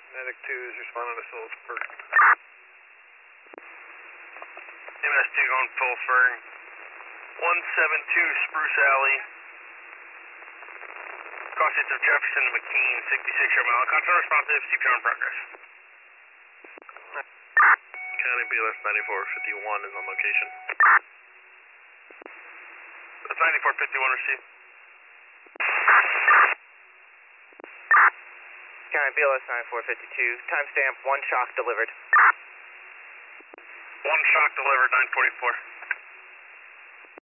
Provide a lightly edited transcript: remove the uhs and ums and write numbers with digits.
Medic 2 is responding to Phillipsburg. MS2 going Phillipsburg. 172 Spruce Alley. Crossings of Jefferson and McKean, 66 mile. Contact responsive, CPR in progress. County BLS 9451 is on location. That's 9451 received. County BLS 9452, timestamp 1 shock delivered. 1 shock delivered, 944.